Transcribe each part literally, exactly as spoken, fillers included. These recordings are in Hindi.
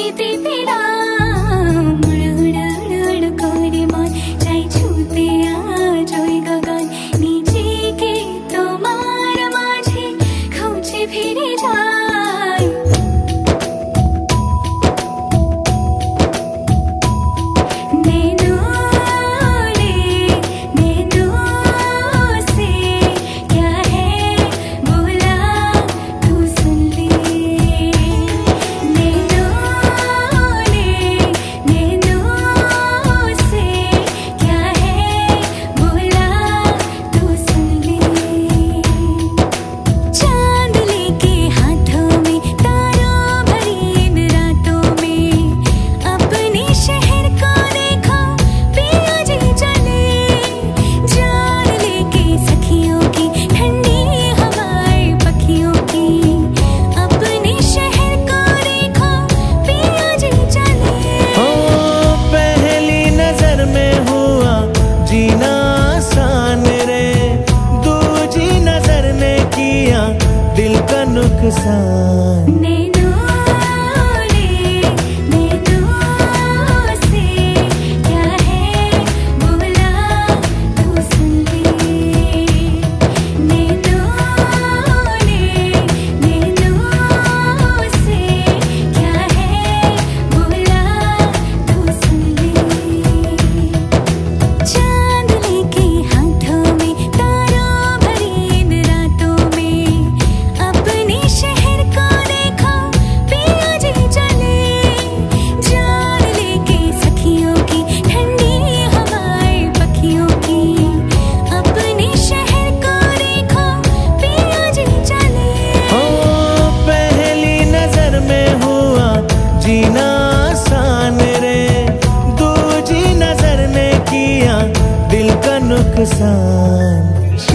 मोहिते तेरा उड़ उड़ उड़ उड़ कोरे मान जाई छूते आज ওই গগন নিজেকে তোমার মাঝে খুঁজে ফিরে যাই दिल का नुकसान जीना आसान रे दूजी नजर ने किया दिल का नुकसान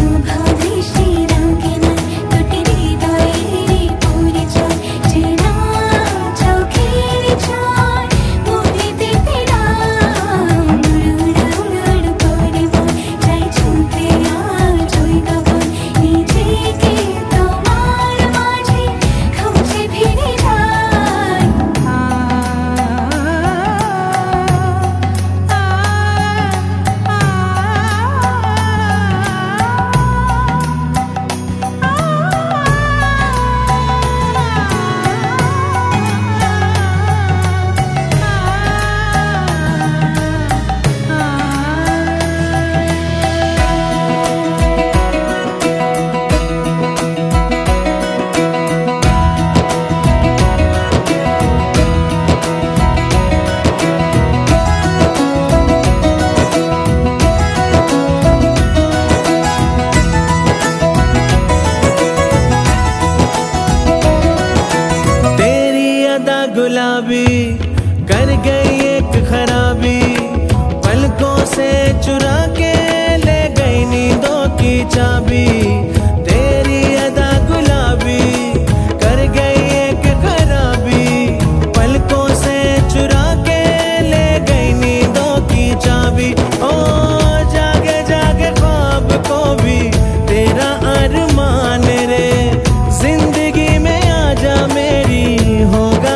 गुलाबी कर गई एक खराबी पलकों से चुरा के ले गई नींदों की चाबी तेरी अदा गुलाबी कर गई एक खराबी पलकों से चुरा के ले गई नींदों की चाबी ओ जागे जागे ख्वाब को भी तेरा अरमान रे जिंदगी में आजा मेरी होगा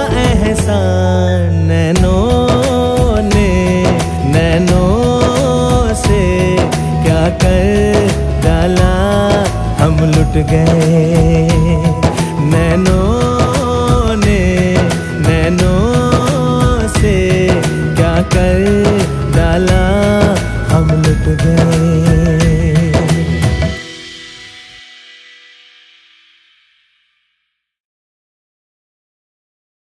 नैनों ने नैनों से क्या कर डाला हम लुट गए नैनों ने नैनों से क्या कर डाला हम लुट गए।